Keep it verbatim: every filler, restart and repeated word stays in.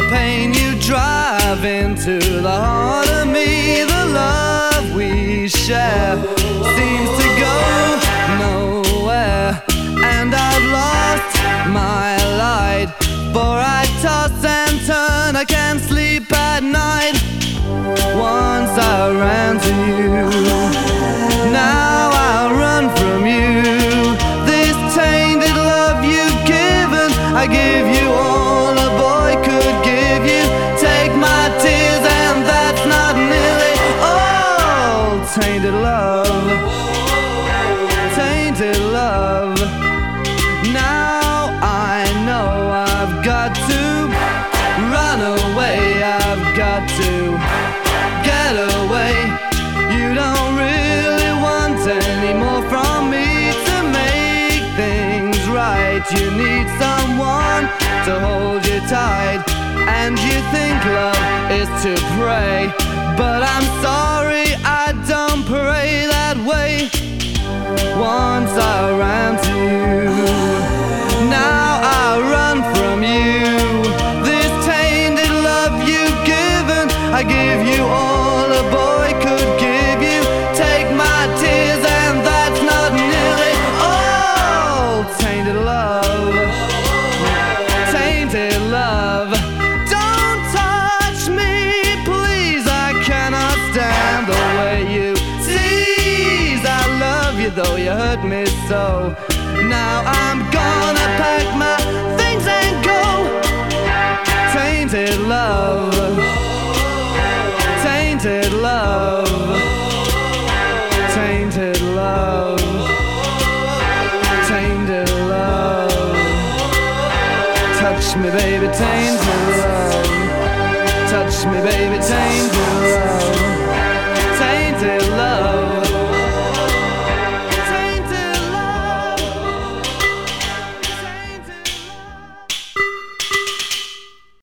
pain you drive into the heart of me. The love we share seems to go nowhere, and I've lost my light, for I toss and turn, I can't sleep at night. Once I ran to you, now I run from you. This tainted love you've given, I give you all a boy could give you. Take my tears and that's not nearly all. Tainted love, tainted love. Now I know I've got to run away, I've got to get away. You don't really want any more from me to make things right. You need someone to hold you tight, and you think love is to pray, but I'm sorry, I don't pray that way. Once I ran to you, now I run from you. This tainted love you've given, I give you all a boy could give you. Take my tears and that's not nearly all. Tainted love, tainted love. Don't touch me, please, I cannot stand the way you tease. I love you though you hurt me so. Now I'm gonna pack my things and go. Tainted love, tainted love, tainted love, tainted love. Touch me baby, tainted love. Touch me baby, tainted love.